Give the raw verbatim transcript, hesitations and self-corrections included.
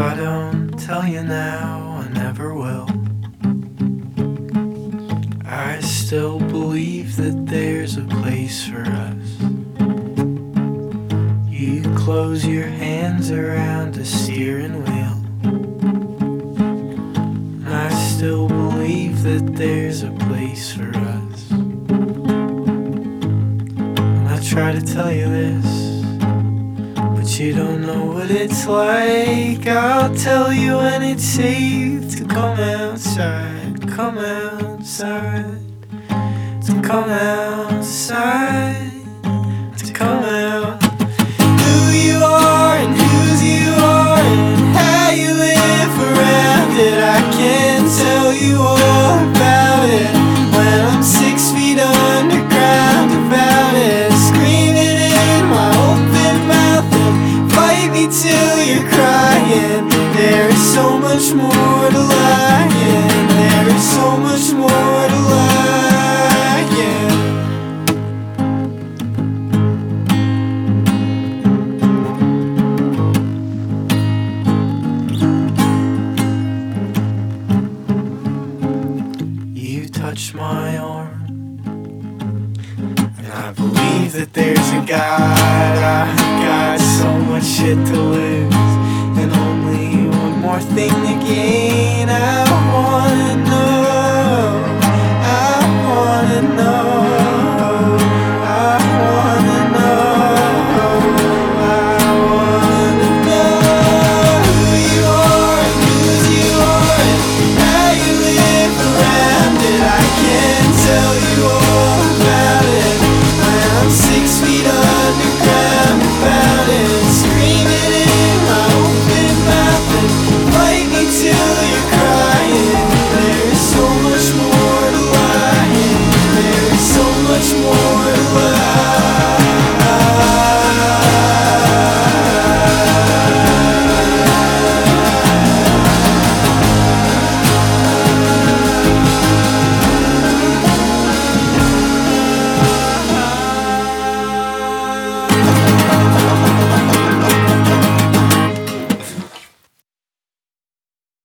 I don't tell you now, I never will. I still believe that there's a place for us. You close your hands around a steering wheel, and I still believe that there's a place for us. And I try to tell you this, but you don't know what it's like. I'll tell you when it's safe to come outside, come outside, to come outside, to come out. Who you are and whose you are and how you live around it, I can tell you all about it when I'm six feet underground about it, screaming in my open mouth and fight me till you're crying. There is so much more to lying, there is so much more to lying. You touch my arm, and I believe that there's a God. I've got so much shit to lose and only one more thing to gain. I wanna know, I wanna know, I wanna know, I wanna know who you are and whose you are and how you live around it. I can tell you all about it when I'm six feet underground about it, screaming in my open mouth and fight me till you're crying. There is so much more to lying, there is so much more